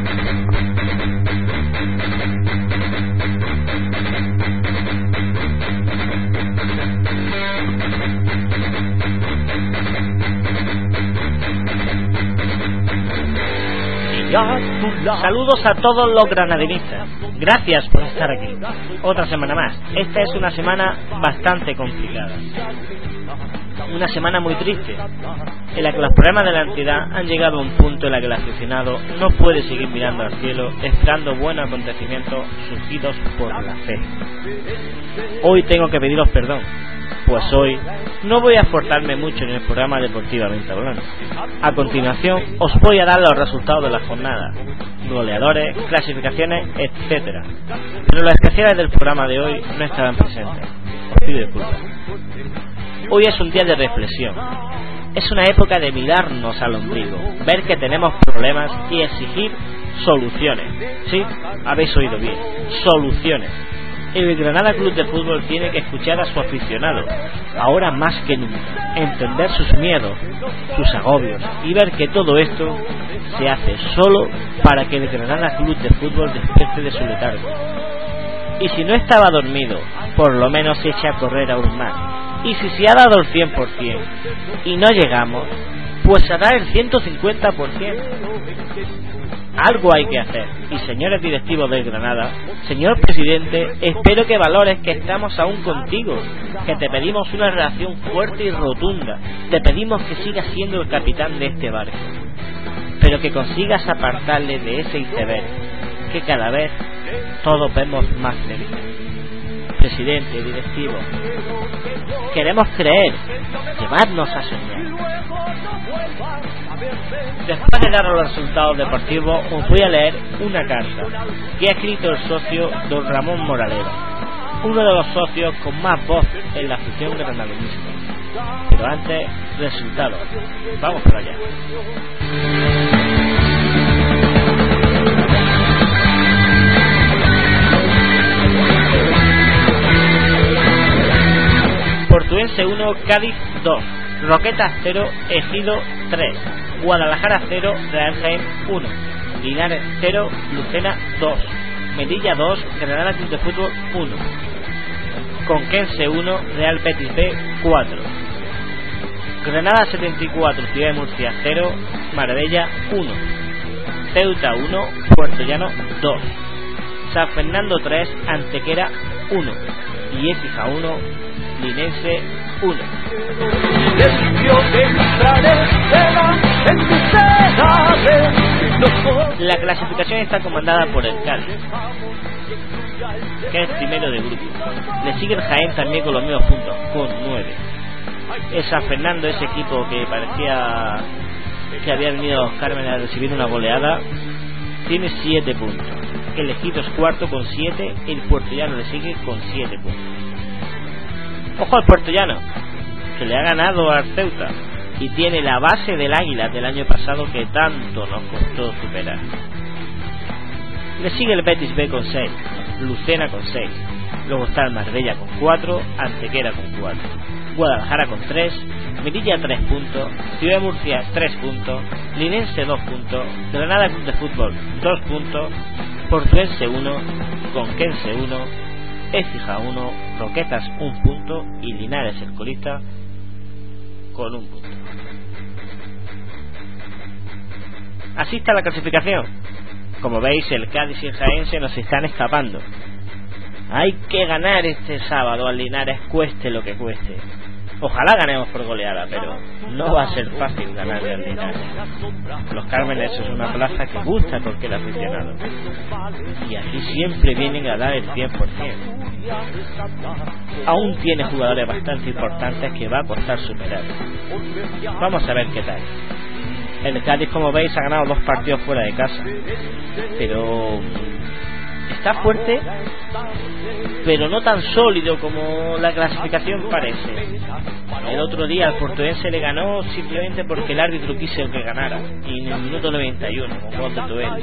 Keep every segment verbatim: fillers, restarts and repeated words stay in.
Saludos a todos los granadinistas. Gracias por estar aquí. Otra semana más. Esta es una semana bastante complicada. Una semana muy triste, en la que los problemas de la entidad han llegado a un punto en el que el aficionado no puede seguir mirando al cielo esperando buenos acontecimientos surgidos por la fe. Hoy tengo que pediros perdón, pues hoy no voy a esforzarme mucho en el programa Deportivamente Hablando. A continuación os voy a dar los resultados de la jornada, goleadores, clasificaciones, etcétera. Pero los especiales del programa de hoy no estarán presentes. Os pido disculpas. Hoy es un día de reflexión. Es una época de mirarnos al ombligo, ver que tenemos problemas y exigir soluciones. Sí, habéis oído bien, soluciones. El Granada Club de Fútbol tiene que escuchar a su aficionado, ahora más que nunca, entender sus miedos, sus agobios y ver que todo esto se hace solo para que el Granada Club de Fútbol despierte de su letargo. Y si no estaba dormido, por lo menos se eche a correr aún más. Y si se ha dado el cien por ciento y no llegamos, pues hará el ciento cincuenta por ciento. Algo hay que hacer. Y señores directivos del Granada, señor presidente, espero que valores que estamos aún contigo, que te pedimos una relación fuerte y rotunda, te pedimos que sigas siendo el capitán de este barco, pero que consigas apartarle de ese iceberg que cada vez todos vemos más cerca. Presidente, directivo, queremos creer, llevarnos a soñar. Después de dar los resultados deportivos, os voy a leer una carta que ha escrito el socio don Ramón Moralero, uno de los socios con más voz en la afición granadinista. Pero antes, resultados. Vamos por allá. Portuense uno, Cádiz dos, Roquetas cero, Ejido tres, Guadalajara cero, Real Jaén uno, Linares cero, Lucena dos, Melilla dos, Granada Club de Fútbol uno, Conquense uno, Real Betis B cuatro, Granada setenta y cuatro, Ciudad de Murcia cero, Marbella uno, Ceuta uno, Puertollano dos, San Fernando tres, Antequera uno y Écija uno, Linense uno. La clasificación está comandada por el Cádiz, que es primero de grupo. Le sigue el Jaén también con los mismos puntos, con nueve. El San Fernando, ese equipo que parecía que había venido a los Cármenes a recibir una goleada, tiene siete puntos. El Ejido es cuarto con siete, el Puertollano le sigue con siete puntos. Ojo al Puertollano, que le ha ganado al Ceuta y tiene la base del Águila del año pasado que tanto nos costó superar. Le sigue el Betis B con seis, Lucena con seis, luego está el Marbella con cuatro, Antequera con cuatro, Guadalajara con tres, Melilla tres puntos, Ciudad de Murcia tres puntos, Linense dos puntos, Granada Club de Fútbol dos puntos, Portuense uno, Conquense uno, Écija uno, Roquetas un punto y Linares el colista con un punto. Así está la clasificación. Como veis, el Cádiz y el Jaén se nos están escapando. Hay que ganar este sábado al Linares, cueste lo que cueste. Ojalá ganemos por goleada, pero no va a ser fácil ganar al Linares. Los Cármenes es una plaza que gusta porque el aficionado, y aquí siempre vienen a dar el cien por ciento. Aún tiene jugadores bastante importantes que va a costar superar. Vamos a ver qué tal. El Cádiz, como veis, ha ganado dos partidos fuera de casa, pero está fuerte, pero no tan sólido como la clasificación parece. El otro día al Portuense le ganó simplemente porque el árbitro quiso que ganara, y en el minuto noventa y uno con gol de Tuel.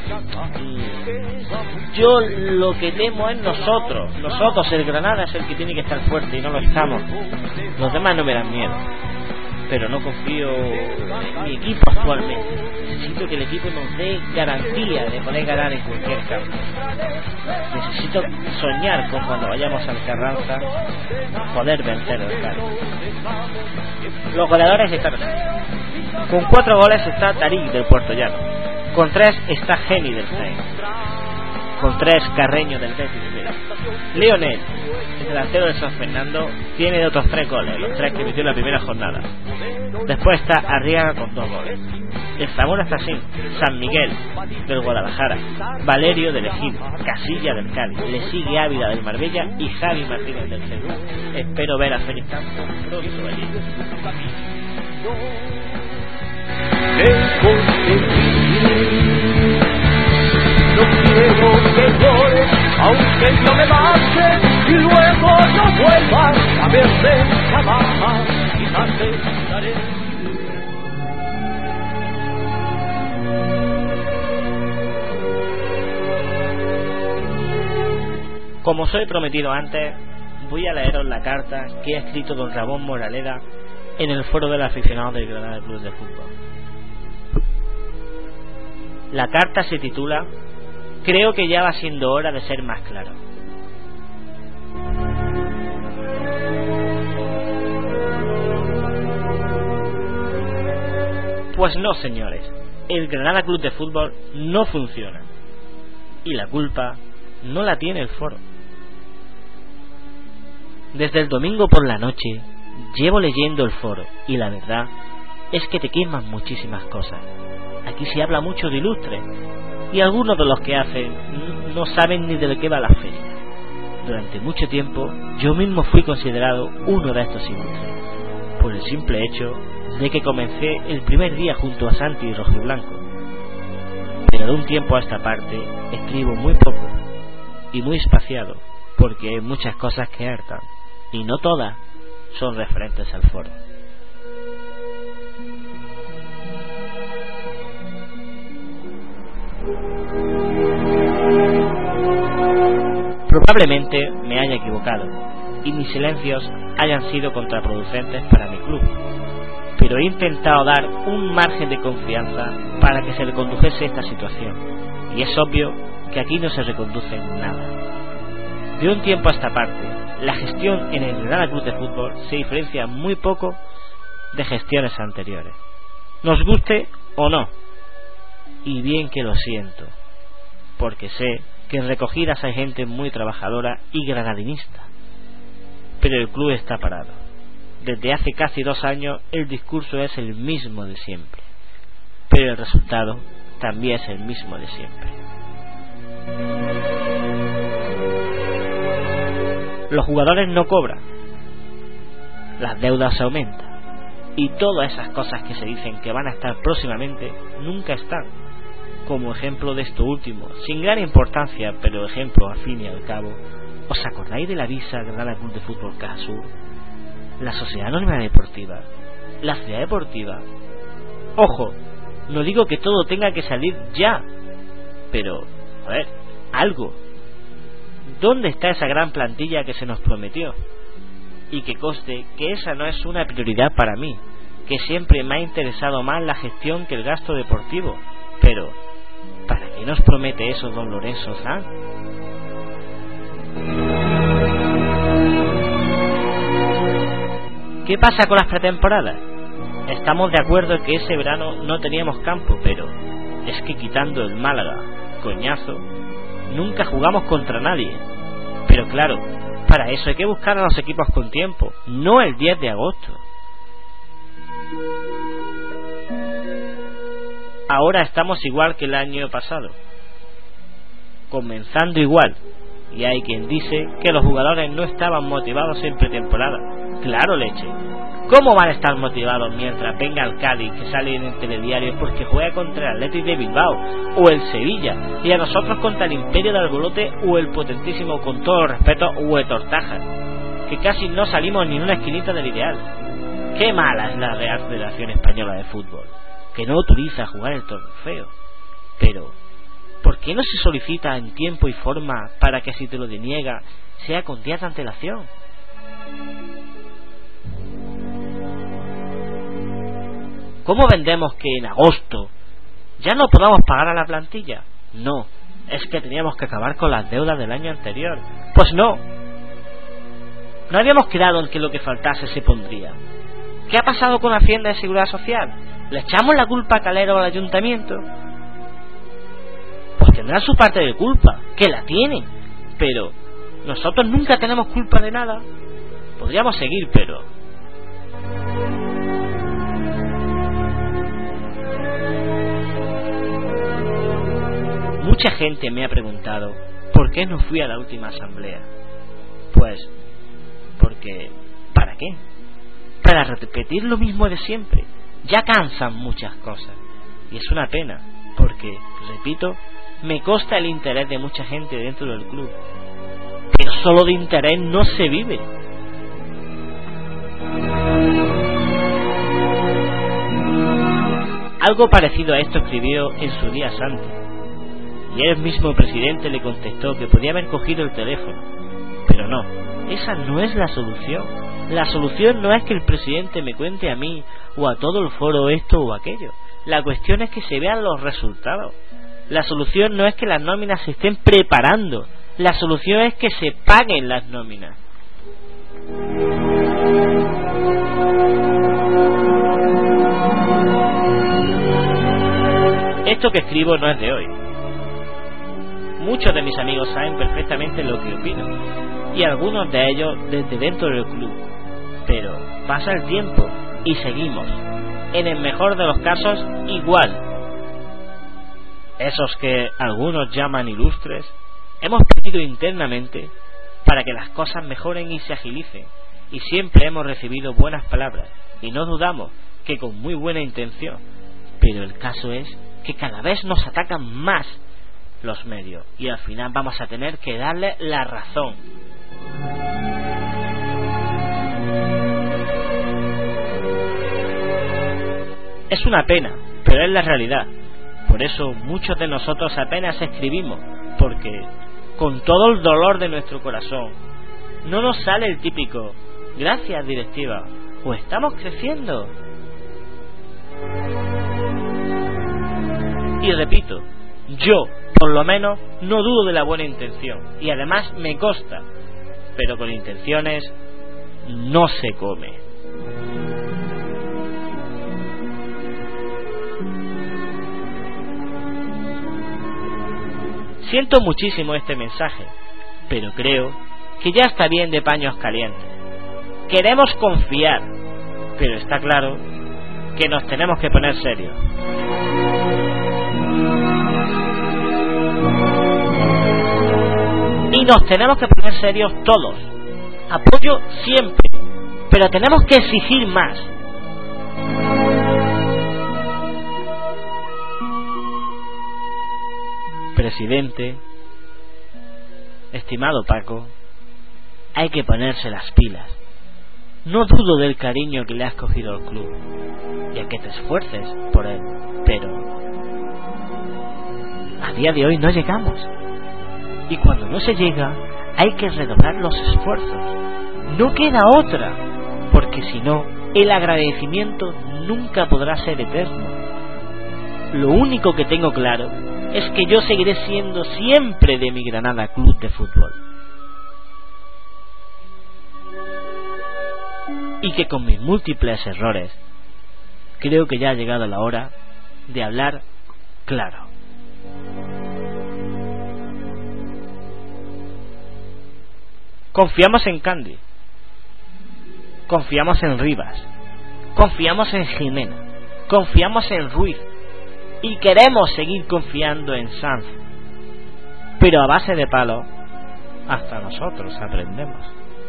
Yo lo que temo es nosotros nosotros el Granada es el que tiene que estar fuerte y no lo estamos. Los demás no me dan miedo. pero no confío en mi equipo actualmente. Necesito que el equipo nos dé garantía de poder ganar en cualquier campo. Necesito soñar con cuando vayamos al Carranza poder vencer al Cádiz. Los goleadores están así. Con cuatro goles está Tarik del Puerto Llano. Con tres está Geni del Jaén. Con tres Carreño del Betis. Lionel, el delantero de San Fernando, tiene de otros tres goles, los tres que metió en la primera jornada. Después está Arriaga con dos goles. El Zamora está así: San Miguel del Guadalajara, Valerio del Ejido, Casilla del Cádiz, le sigue Ávila del Marbella y Javi Martínez del Celta. Espero ver a Félix Campos pronto allí. No quiero que llores, aunque yo me marche y luego no vuelvas a verme jamás. Quizás te daré. Como os he prometido antes, voy a leeros la carta que ha escrito don Ramón Moraleda en el foro del aficionado del Granada Club de Fútbol. La carta se titula "Creo que ya va siendo hora de ser más claro". Pues no, señores, el Granada Club de Fútbol no funciona y la culpa no la tiene el foro. Desde el domingo por la noche llevo leyendo el foro y la verdad es que te queman muchísimas cosas. Aquí se habla mucho de ilustres y algunos de los que hacen no saben ni de qué va la feria. Durante mucho tiempo yo mismo fui considerado uno de estos ilustres, por el simple hecho de que comencé el primer día junto a Santi y Rojiblanco. Pero de un tiempo a esta parte escribo muy poco y muy espaciado, porque hay muchas cosas que hartan y no todas son referentes al foro. Probablemente me haya equivocado y mis silencios hayan sido contraproducentes para mi club, pero he intentado dar un margen de confianza para que se recondujese esta situación, y es obvio que aquí no se reconduce nada. De un tiempo a esta parte, la gestión en el Granada Club de Fútbol se diferencia muy poco de gestiones anteriores, nos guste o no, y bien que lo siento, porque sé que en recogidas hay gente muy trabajadora y granadinista, pero el club está parado. Desde hace casi dos años el discurso es el mismo de siempre, pero el resultado también es el mismo de siempre. Los jugadores no cobran, las deudas aumentan y todas esas cosas que se dicen que van a estar próximamente nunca están. Como ejemplo de esto último, sin gran importancia, pero ejemplo al fin y al cabo, ¿os acordáis de la Visa Granada Club de Fútbol Caja Sur? La Sociedad Anónima Deportiva, la Ciudad Deportiva. Ojo, no digo que todo tenga que salir ya, pero, a ver, algo. ¿Dónde está esa gran plantilla que se nos prometió? Y que conste que esa no es una prioridad para mí, que siempre me ha interesado más la gestión que el gasto deportivo. Pero, ¿para qué nos promete eso don Lorenzo Sanz? ¿Qué pasa con las pretemporadas? Estamos de acuerdo en que ese verano no teníamos campo, pero es que quitando el Málaga, coñazo, nunca jugamos contra nadie. Pero claro, para eso hay que buscar a los equipos con tiempo, no el diez de agosto. Ahora estamos igual que el año pasado, comenzando igual, y hay quien dice que los jugadores no estaban motivados en pretemporada. Claro, leche, ¿cómo van a estar motivados mientras venga el Cádiz, que sale en el telediario porque juega contra el Athletic de Bilbao o el Sevilla, y a nosotros contra el Imperio de Albolote o el potentísimo, con todo respeto, Huetortaja, que casi no salimos ni en una esquinita del ideal? Qué mala es la Real Federación Española de Fútbol, que no autoriza a jugar el trofeo. Pero ¿por qué no se solicita en tiempo y forma para que si te lo deniega sea con días de antelación? ¿Cómo vendemos que en agosto ya no podamos pagar a la plantilla? No, es que teníamos que acabar con las deudas del año anterior. Pues no. No habíamos quedado en que lo que faltase se pondría. ¿Qué ha pasado con Hacienda y Seguridad Social? ¿Le echamos la culpa a Calero al ayuntamiento? Pues tendrán su parte de culpa, que la tienen, pero nosotros nunca tenemos culpa de nada. Podríamos seguir, pero... Mucha gente me ha preguntado ¿por qué no fui a la última asamblea? Pues porque... ¿para qué? Para repetir lo mismo de siempre. Ya cansan muchas cosas. Y es una pena, porque, repito, me consta el interés de mucha gente dentro del club. Pero solo de interés no se vive. Algo parecido a esto escribió en su día Santi. Y el mismo presidente le contestó que podía haber cogido el teléfono. Pero no, esa no es la solución. La solución no es que el presidente me cuente a mí o a todo el foro esto o aquello. La cuestión es que se vean los resultados. La solución no es que las nóminas se estén preparando. La solución es que se paguen las nóminas. Esto que escribo no es de hoy. Muchos de mis amigos saben perfectamente lo que opino, y algunos de ellos desde dentro del club. Pero pasa el tiempo y seguimos, en el mejor de los casos, igual. Esos que algunos llaman ilustres, hemos pedido internamente para que las cosas mejoren y se agilicen, y siempre hemos recibido buenas palabras, y no dudamos que con muy buena intención. Pero el caso es que cada vez nos atacan más los medios, y al final vamos a tener que darle la razón. Es una pena, pero es la realidad. Por eso muchos de nosotros apenas escribimos, porque con todo el dolor de nuestro corazón no nos sale el típico gracias directiva o estamos creciendo. Y repito, yo por lo menos no dudo de la buena intención, y además me consta, pero con intenciones no se come. Siento muchísimo este mensaje, pero creo que ya está bien de paños calientes. Queremos confiar, pero está claro que nos tenemos que poner serios. Y nos tenemos que poner serios todos. Apoyo siempre, pero tenemos que exigir más. Presidente, estimado Paco, hay que ponerse las pilas. No dudo del cariño que le has cogido al club y a que te esfuerces por él, pero a día de hoy no llegamos, y cuando no se llega hay que redoblar los esfuerzos. No queda otra, porque si no el agradecimiento nunca podrá ser eterno. Lo único que tengo claro es que yo seguiré siendo siempre de mi Granada Club de Fútbol, y que con mis múltiples errores creo que ya ha llegado la hora de hablar claro. Confiamos en Candy, confiamos en Rivas, confiamos en Jimena, confiamos en Ruiz, y queremos seguir confiando en Sanz, pero a base de palo hasta nosotros aprendemos.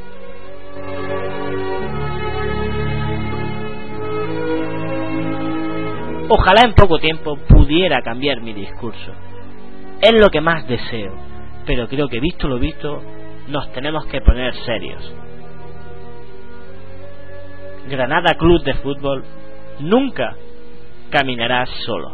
Ojalá en poco tiempo pudiera cambiar mi discurso. Es lo que más deseo, pero creo que visto lo visto nos tenemos que poner serios. Granada Club de Fútbol nunca caminará solo.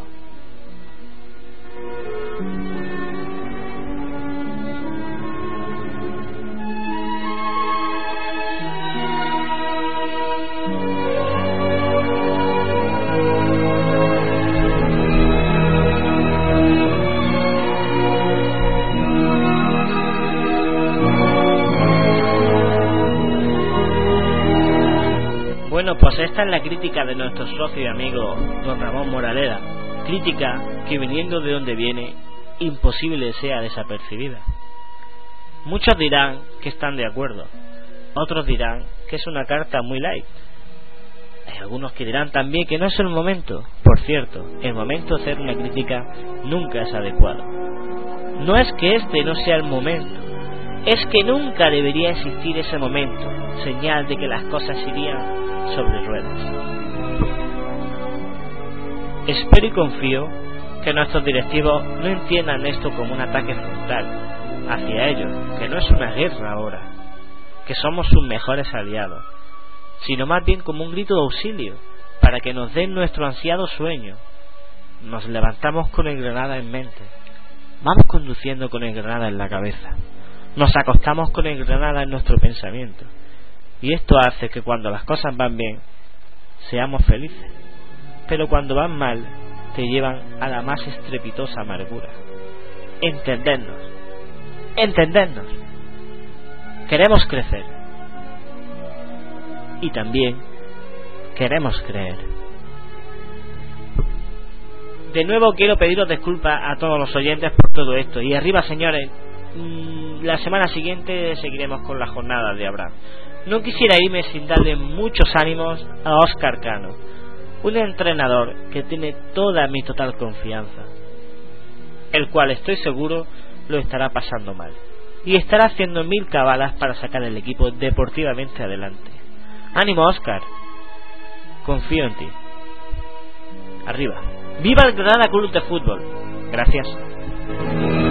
Bueno, pues esta es la crítica de nuestro socio y amigo don Ramón Moraleda. Crítica que, viniendo de donde viene, imposible sea desapercibida. Muchos dirán que están de acuerdo, otros dirán que es una carta muy light. Hay algunos que dirán también que no es el momento. Por cierto, el momento de hacer una crítica nunca es adecuado. No es que este no sea el momento, es que nunca debería existir ese momento, señal de que las cosas irían sobre ruedas. Espero y confío que nuestros directivos no entiendan esto como un ataque frontal hacia ellos, que no es una guerra ahora, que somos sus mejores aliados, sino más bien como un grito de auxilio para que nos den nuestro ansiado sueño. Nos levantamos con el Granada en mente, vamos conduciendo con el Granada en la cabeza, nos acostamos con el Granada en nuestro pensamiento, y esto hace que cuando las cosas van bien seamos felices, pero cuando van mal te llevan a la más estrepitosa amargura. Entendernos, entendernos. Queremos crecer y también queremos creer. De nuevo quiero pediros disculpas a todos los oyentes por todo esto. Y arriba, señores, la semana siguiente seguiremos con la jornada de Abraham. No quisiera irme sin darle muchos ánimos a Óscar Cano, un entrenador que tiene toda mi total confianza, el cual estoy seguro lo estará pasando mal y estará haciendo mil cabalas para sacar el equipo deportivamente adelante. Ánimo, Óscar, confío en ti. Arriba. ¡Viva el Granada Club de Fútbol! Gracias.